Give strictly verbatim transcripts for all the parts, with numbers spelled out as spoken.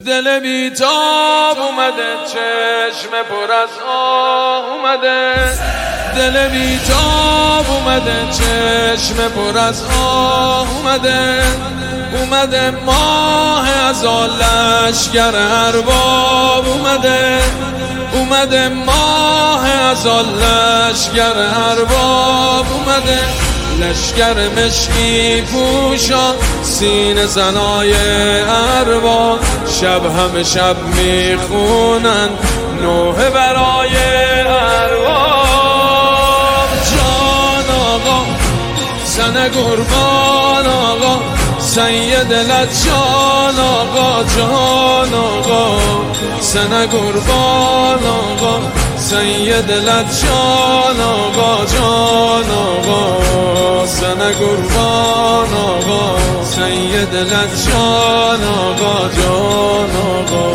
دل بیتاب اومده، چشم پر از آه اومده. دل بیتاب اومده، چشم پر از آه اومده. اومده ماه از لشگر ارباب اومده. اومده ماه از لشگر ارباب اومده. لشگر مشکی پوشا سینه زنای ارباب، شب همه شب میخونن نوحه برای ارباب. جان آقا زن قربان آقا، سید لط جان آقا، جان آقا زن قربان آقا، سید لط جان آقا، جان آقا زن قربان آقا، سید لط جان آقا، جان آقا،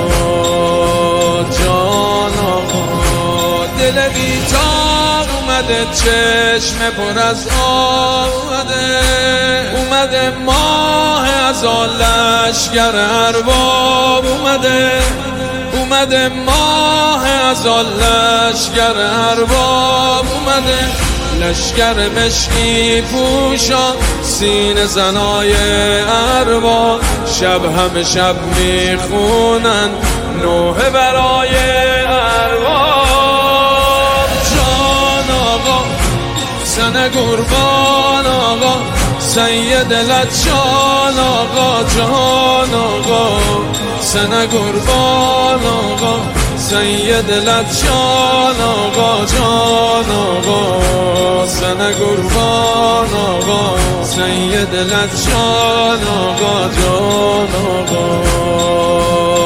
جان آقا. دل بیتاب اومده، چشم پر از آب اومده. اومده ماه از لشگر ارباب اومده. اومده ماه از لشگر ارباب اومده. لشگر مشکی پوشا سینه زنای ارباب، شب همه شب میخونن نوحه برای ارباب. جان آقا زن قربان آقا، سید لط جان آقا، جان آقا زن قربان آقا، سید لط جان آقا، جان آقا زن قربان آقا، سید لط جان آقا، جان آقا.